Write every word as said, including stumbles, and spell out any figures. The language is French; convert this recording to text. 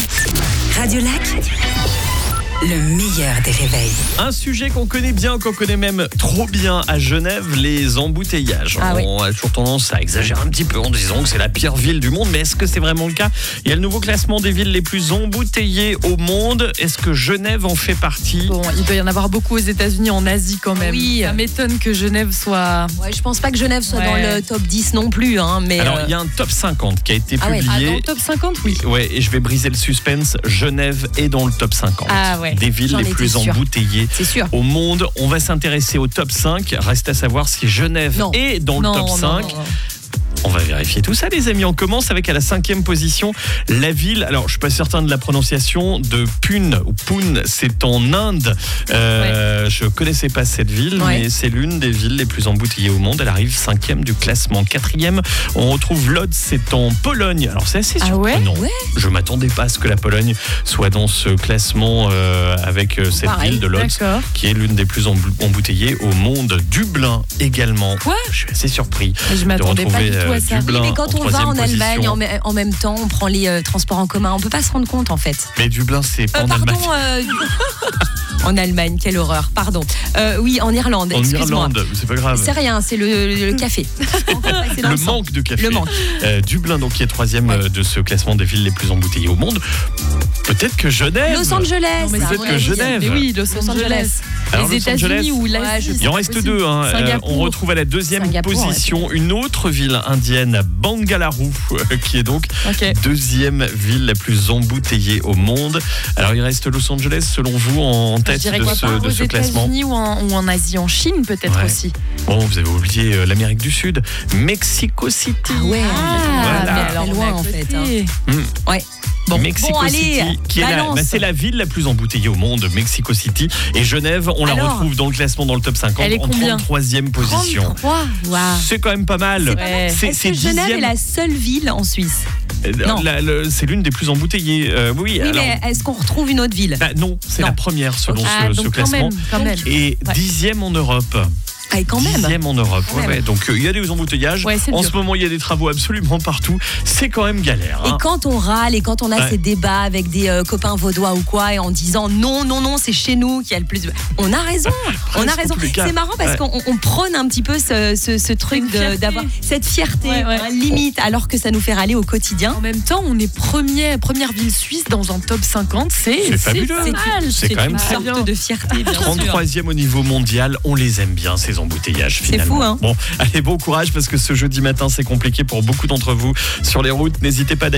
Radio Lac, le meilleur des réveils. Un sujet qu'on connaît bien, qu'on connaît même trop bien à Genève, les embouteillages. Ah oui. On a toujours tendance à exagérer un petit peu en disant que c'est la pire ville du monde, mais est-ce que c'est vraiment le cas ? Il y a le nouveau classement des villes les plus embouteillées au monde. Est-ce que Genève en fait partie ? Bon, il doit y en avoir beaucoup aux États-Unis, en Asie quand même. Oui. Ça m'étonne que Genève soit. Ouais, je pense pas que Genève soit Ouais. dans le top dix non plus, hein, mais Alors, euh, il y a un top cinquante qui a été Ah ouais. Ah, publié. dans le top cinquante, oui. Ouais, et je vais briser le suspense. Genève est dans le top cinquante. Ah ouais. Des villes J'en les étais plus sûre. embouteillées c'est sûr. au monde. On va s'intéresser au top cinq. Reste à savoir si Genève Non. est dans le Non, top non, cinq. non, non. On va vérifier tout ça, les amis. On commence avec à la cinquième position, la ville. Alors, je suis pas certain de la prononciation de Pune ou Pune. C'est en Inde. Euh, ouais. Je connaissais pas cette ville, Ouais. mais c'est l'une des villes les plus embouteillées au monde. Elle arrive cinquième du classement. Quatrième, on retrouve Lodz. C'est en Pologne. Alors, c'est assez Ah ouais surprenant. Ouais. Je m'attendais pas à ce que la Pologne soit dans ce classement euh, avec euh, cette Pareil. ville de Lodz, D'accord. qui est l'une des plus embou- embouteillées au monde. Dublin également. Quoi ? Je suis assez surpris. Mais je de m'attendais pas retrouver du tout euh, à ça. Dublin mais quand en on va en troisième Allemagne position. en, me- en même temps, on prend les euh, transports en commun, on peut pas se rendre compte en fait. Mais Dublin, c'est pas Euh, en pardon, Allemagne. euh, en Allemagne, quelle horreur, pardon. Euh, oui, en Irlande, En excuse-moi. Irlande, c'est pas grave. C'est rien, c'est le, le café. C'est dans Le sang. manque de café. Le manque. Euh, Dublin, donc, qui est troisième Ouais. euh, de ce classement des villes les plus embouteillées au monde. Peut-être que Genève. Los Angeles. Non, mais à peut-être mon que avis. Genève. Mais oui, Los Los Angeles. Angeles. Alors, les Los États-Unis Angeles, ou l'Asie. Ouais, je- Il en reste possible. deux. Hein. Euh, Singapour. on retrouve à la deuxième Singapour, position une autre ville indienne, Bangalore, qui est donc Ok. deuxième ville la plus embouteillée au monde. Alors, il reste Los Angeles, selon vous, en Je tête dirais de quoi ce, part de aux ce classement. États-Unis ou en, ou en Asie, en Chine peut-être Ouais. aussi. Bon, vous avez oublié euh, l'Amérique du Sud, Mexico City. Ah ouais, Voilà. mais alors on est loin à en côté. fait. hein. Mm. Ouais. Bon, Mexico Bon, allez, City, qui est la, balance. bah, c'est la ville la plus embouteillée au monde, Mexico City. Et Genève, on la Alors retrouve dans le classement dans le top cinquante Elle est en combien ? trente-troisième position. trente-trois. Waouh. C'est quand même pas mal. C'est pas mal. Ouais. C'est Est-ce c'est que Genève dixième. est la seule ville en Suisse? Euh, Non. la- le- c'est l'une des plus embouteillées. Euh, oui, Oui, alors, mais est-ce qu'on retrouve une autre ville? bah, non, c'est Non. la première selon Ah, ce, donc ce quand classement. même, quand même. Et Ouais. dixième en Europe. Ah, et quand même. Dixième en Europe. Quand Ouais, même. ouais. Donc euh, il y a des embouteillages. Ouais, c'est en dur. ce moment, il y a des travaux absolument partout. C'est quand même galère. Et hein. quand on râle et quand on a Ouais. ces débats avec des euh, copains vaudois ou quoi, et en disant non, non, non, c'est chez nous qui a le plus de... On a raison, on a Presque raison. en tous les cas. C'est marrant parce Ouais. qu'on on prône un petit peu ce, ce, ce truc Une de- fierté. d'avoir cette fierté, Ouais, ouais. hein, limite, alors que ça nous fait râler au quotidien. En même temps, on est premier, première ville suisse dans un top cinquante. C'est C'est fabuleux. pas C'est mal. C'est quand même une très sorte bien. de fierté, bien sûr. trente-troisième au niveau mondial, on les aime bien ces embouteillages C'est finalement. fou, hein. Bon, allez, bon courage parce que ce jeudi matin c'est compliqué pour beaucoup d'entre vous sur les routes. N'hésitez pas d'ailleurs